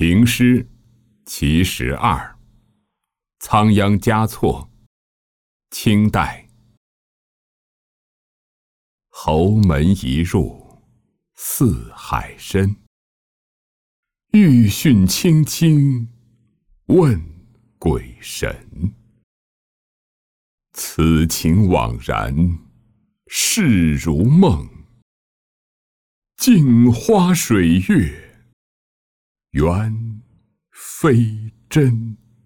情诗其12，仓央嘉措，清代。侯门一入，四海深。欲讯青青，问鬼神。此情惘然，事如梦。镜花水月，缘非真。